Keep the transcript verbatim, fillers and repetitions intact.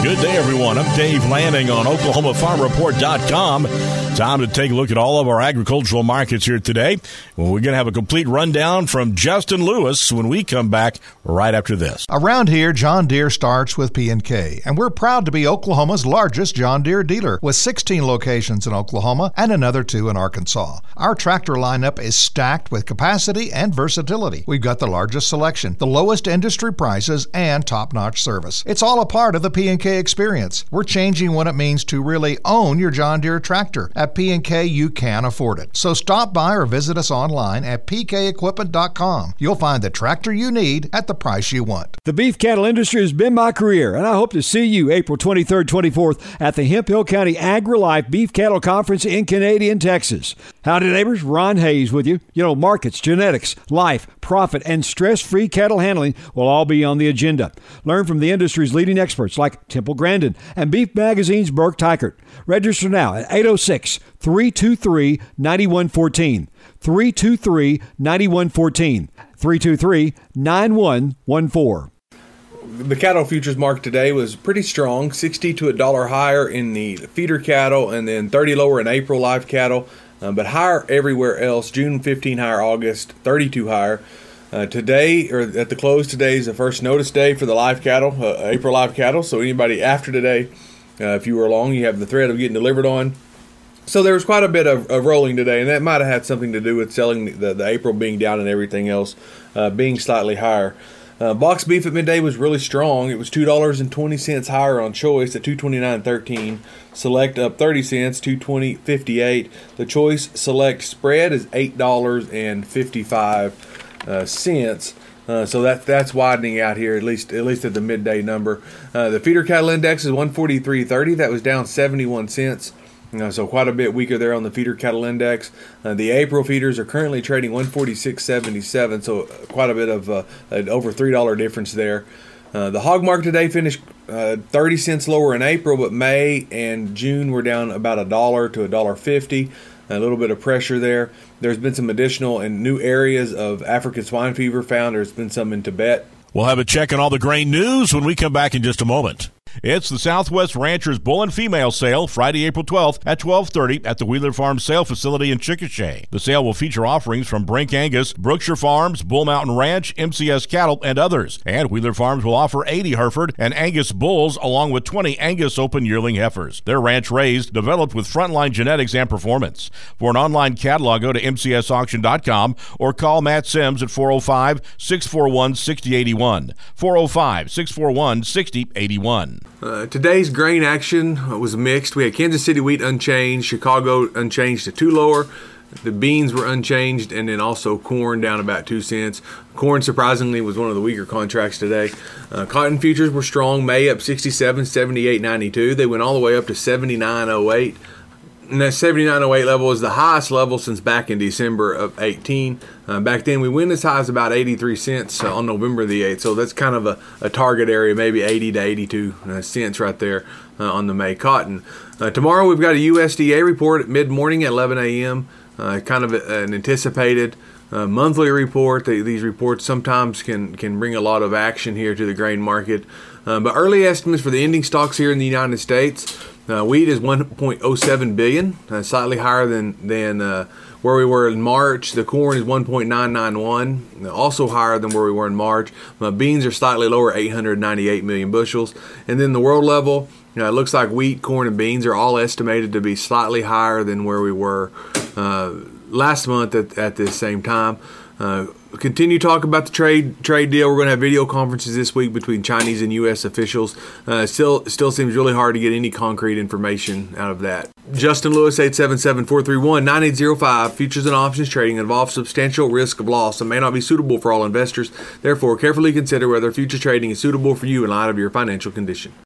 Good day, everyone. I'm Dave Lanning on Oklahoma Farm Report dot com. Time to take a look at all of our agricultural markets here today. Well, we're going to have a complete rundown from Justin Lewis when we come back right after this. Around here, John Deere starts with P and K, and we're proud to be Oklahoma's largest John Deere dealer with sixteen locations in Oklahoma and another two in Arkansas. Our tractor lineup is stacked with capacity and versatility. We've got the largest selection, the lowest industry prices, and top-notch service. It's all a part of the P and K experience. We're changing what it means to really own your John Deere tractor. At P and K, you can afford it. So stop by or visit us online at P K equipment dot com. You'll find the tractor you need at the price you want. The beef cattle industry has been my career, and I hope to see you April twenty-third, twenty-fourth at the Hemphill County AgriLife Beef Cattle Conference in Canadian, Texas. Howdy, neighbors. Ron Hayes with you. You know, markets, genetics, life, profit, and stress-free cattle handling will all be on the agenda. Learn from the industry's leading experts like Temple Grandin and Beef Magazine's Burke Teichert. Register now at eight oh six, three two three, nine one one four. three two three, nine one one four. three two three, nine one one four. The cattle futures market today was pretty strong, sixty to a dollar higher in the feeder cattle and then thirty lower in April live cattle, uh, but higher everywhere else. June fifteen higher, August thirty-two higher. Uh, today, or at the close today, is the first notice day for the live cattle, uh, April live cattle. So anybody after today, uh, if you were along, you have the threat of getting delivered on. So there was quite a bit of, of rolling today, and that might have had something to do with selling the, the April being down and everything else uh, being slightly higher. Uh, box beef at midday was really strong. It was two dollars and twenty cents higher on choice at two twenty-nine thirteen. Select up thirty cents, two twenty fifty-eight. The choice select spread is eight dollars and fifty-five uh, cents. Uh, so that that's widening out here, at least at least at the midday number. Uh, the feeder cattle index is one forty-three thirty. That was down seventy-one cents. Uh, so quite a bit weaker there on the feeder cattle index. Uh, the April feeders are currently trading one forty-six seventy-seven, so quite a bit of uh, an over three dollars difference there. Uh, the hog market today finished uh, thirty cents lower in April, but May and June were down about a dollar to a dollar fifty. A little bit of pressure there. There's been some additional and new areas of African swine fever found. There's been some in Tibet. We'll have a check on all the grain news when we come back in just a moment. It's the Southwest Ranchers Bull and Female Sale, Friday, April twelfth at twelve thirty at the Wheeler Farm Sale Facility in Chickasha. The sale will feature offerings from Brink Angus, Brookshire Farms, Bull Mountain Ranch, M C S Cattle, and others. And Wheeler Farms will offer eighty Hereford and Angus bulls along with twenty Angus open yearling heifers. They're ranch raised, developed with frontline genetics and performance. For an online catalog, go to M C S auction dot com or call Matt Sims at four oh five, six four one, six oh eight one. four oh five, six four one, six oh eight one. Uh, today's grain action was mixed. We had Kansas City wheat unchanged, Chicago unchanged to two lower. The beans were unchanged, and then also corn down about two cents. Corn, surprisingly, was one of the weaker contracts today. Uh, cotton futures were strong. May up sixty-seven, seventy-eight ninety-two. They went all the way up to seventy-nine oh eight. And that seventy-nine oh eight level is the highest level since back in December of eighteen. Uh, back then, we went as high as about eighty-three cents uh, on November the eighth. So that's kind of a, a target area, maybe eighty to eighty-two uh, cents right there uh, on the May cotton. Uh, tomorrow, we've got a U S D A report at mid-morning at eleven a.m., uh, kind of a, an anticipated uh, monthly report. They, these reports sometimes can, can bring a lot of action here to the grain market. Uh, but early estimates for the ending stocks here in the United States, Uh, wheat is one point oh seven billion dollars, uh, slightly higher than than uh, where we were in March. The corn is one point nine nine one, also higher than where we were in March. Uh, beans are slightly lower, eight hundred ninety-eight million bushels. And then the world level, you know, it looks like wheat, corn, and beans are all estimated to be slightly higher than where we were uh, last month at, at this same time. Uh, continue talk about the trade trade deal. We're going to have video conferences this week between Chinese and U S officials. Uh, still still seems really hard to get any concrete information out of that. Justin Lewis, eight seven seven, four three one, nine eight zero five. Futures and options trading involves substantial risk of loss and may not be suitable for all investors. Therefore, carefully consider whether future trading is suitable for you in light of your financial condition.